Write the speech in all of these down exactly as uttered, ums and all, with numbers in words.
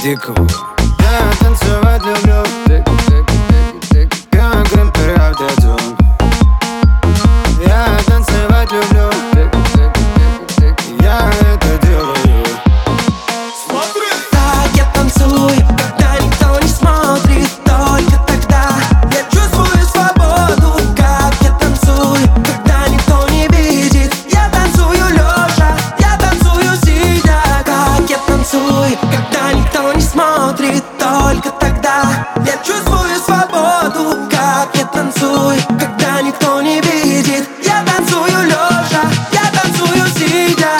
дикого. Я танцевать люблю, как рэпер автотюн. Я танцевать люблю, я это делаю. Так я танцую, когда никто не смотрит. Только тогда я чувствую свободу. Как я танцую, когда никто не видит. Я танцую лежа, я танцую сидя. Как я танцую, когда никто не смотрит. Только тогда я чувствую свободу. Как я танцую, когда никто не видит. Я танцую лежа, я танцую сидя.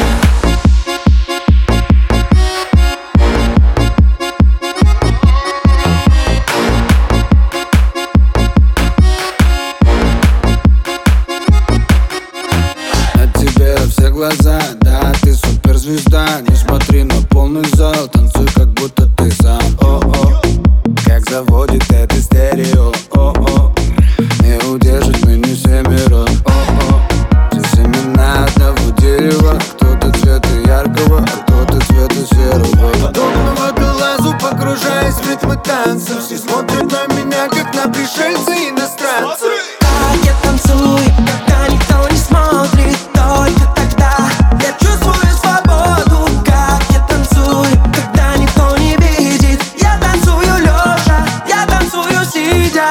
От тебя все глаза, да, ты суперзвезда. Не смотри на полный зал, танцуй, как будто ты сам. О-о, как заводит это стерео. О-о, не удержит меня семеро. О-о, все семена одного дерева. Кто-то цвета яркого, а кто-то цвета серого. Подобно водолазу, погружаясь в ритмы танца. Все смотрят на меня, как на пришельца иностранца. Как я танцую, когда никто не смотрит. Только тогда я чувствую свободу. Как я танцую, когда никто не видит. Я танцую лежа, я танцую сидя.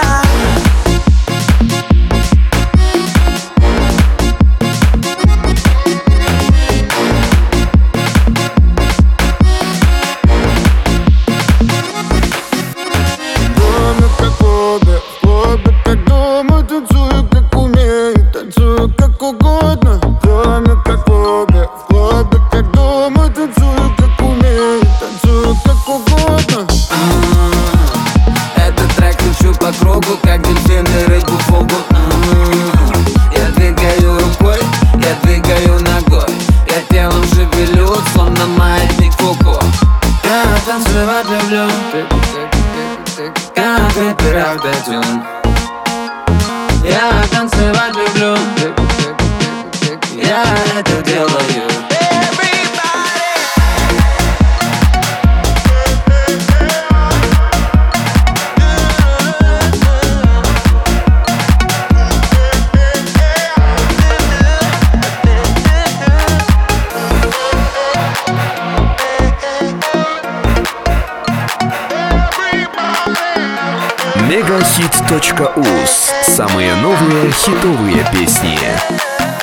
Дома как хобби, в клубе как дома. Танцую как умею, танцую как угодно. Дома как хобби, в клубе как дома. Танцую как умею, танцую как угодно. Этот трек кручу по кругу, как дельфины рыбу в фугу. Я двигаю рукой, я двигаю ногой. Я телом шевелю, словно маятник Фуко. Я танцевать люблю, как рэпер автотюн. Я танцевать люблю, я это делаю. Мегахит точка уз. Самые новые хитовые песни.